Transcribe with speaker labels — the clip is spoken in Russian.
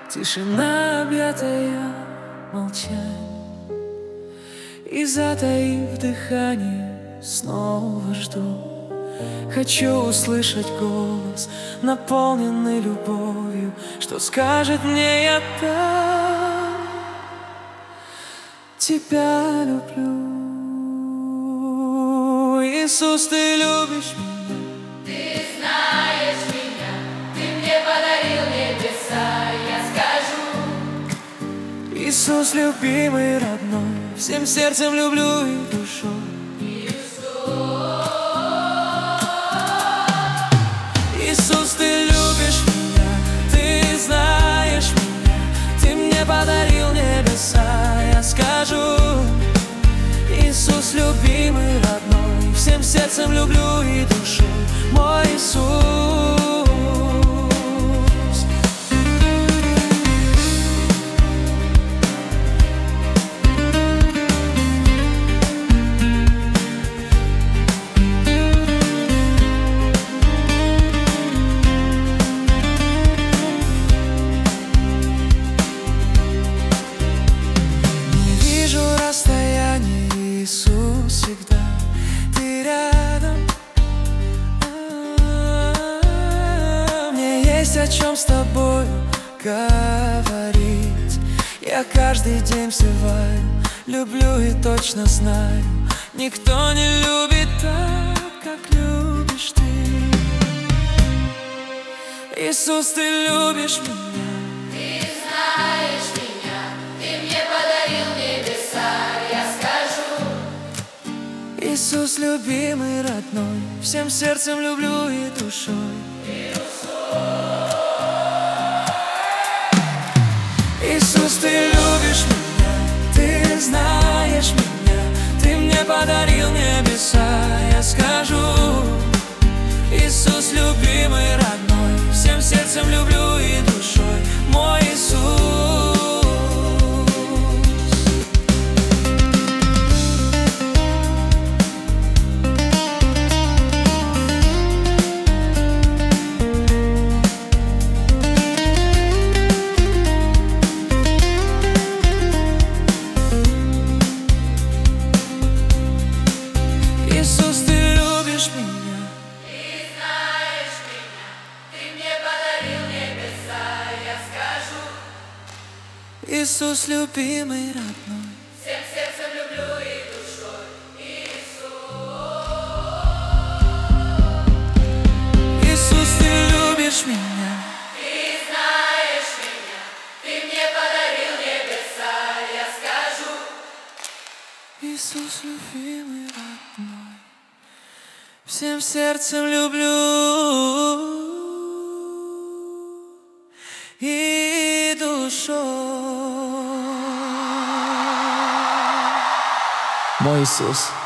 Speaker 1: Тишина, объятая молчанием, и, затаив дыхание, снова жду. Хочу услышать голос, наполненный любовью, что скажет мне: я так тебя люблю. Иисус, ты любишь меня,
Speaker 2: ты знаешь меня, ты мне подарил небеса, я скажу.
Speaker 1: Иисус, любимый, родной, всем сердцем люблю и душой. Иисус, ты любишь меня, ты знаешь меня, ты мне подарил небеса, я скажу. Иисус, любимый, родной, всем сердцем люблю и душой, мой Иисус. Иисус, всегда ты рядом. Мне есть о чем с тобой говорить. Я каждый день взываю, люблю и точно знаю, никто не любит так, как любишь ты. Иисус, ты любишь меня,
Speaker 2: ты знаешь меня, ты мне подарил небеса, я скажу.
Speaker 1: Иисус, любимый, родной, всем сердцем люблю и душой. Иисус, ты любишь меня, ты знаешь меня, ты мне подарил небеса, я скажу. Иисус, любимый, родной, всем сердцем люблю и душой, мой Иисус. Иисус, ты любишь меня,
Speaker 2: ты знаешь меня, ты мне подарил небеса, я скажу.
Speaker 1: Иисус, любимый, родной,
Speaker 2: Всем сердцем люблю и душой, Иисус.
Speaker 1: Иисус, ты любишь меня,
Speaker 2: Ты знаешь меня, ты мне подарил небеса, я скажу.
Speaker 1: Иисус, любимый, родной, всем сердцем люблю и душой. Мой Иисус.